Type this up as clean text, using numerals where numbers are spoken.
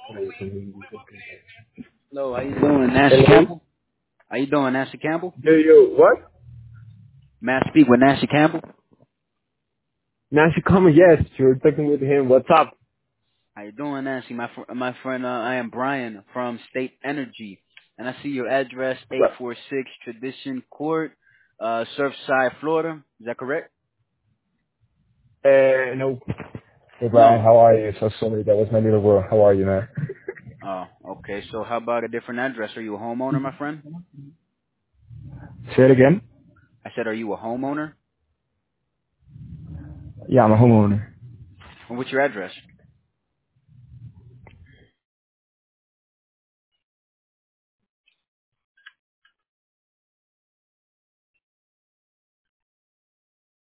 Hello, how you doing, Nancy Hello? Campbell? How you doing, Nancy Campbell? Yo, what? May I speak with Nancy Campbell? Nancy Comer, yes, you're talking with him. What's up? How you doing, Nancy? My friend, I am Brian from State Energy, and I see your address, What? 846 Tradition Court, Surfside, Florida. Is that correct? No. Hey, Brian, No. how are you? So sorry, that was my little girl. How are you, man? Oh, okay. So how about a different address? Are you a homeowner, my friend? Say it again? I said, are you a homeowner? Yeah, I'm a homeowner. And what's your address?